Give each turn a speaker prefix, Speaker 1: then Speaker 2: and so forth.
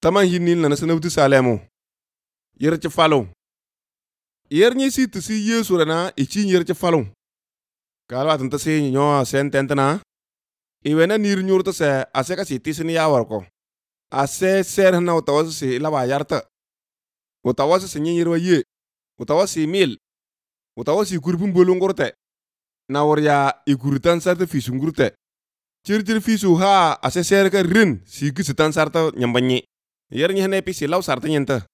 Speaker 1: Taman hinil na sanabti Salemu. Yer ci falon. Yer ni si tisi Yesu rana ichi yer ci falon. Kalwa tanta si nyo sen tentana. Iwena nir nyurta se aseka si tisini ya warko. Ase ser na utawasi si laba yarta. Utawasi si nyirwa ye. Utawasi mil. Utawasi kurpin bolongorte. Na warya ikuritan sarta fisungurte. Circir fisu ha ase ser ka rin si kisitan sarta nyambanyi. Yer ni hene pi si law sarta nyenta.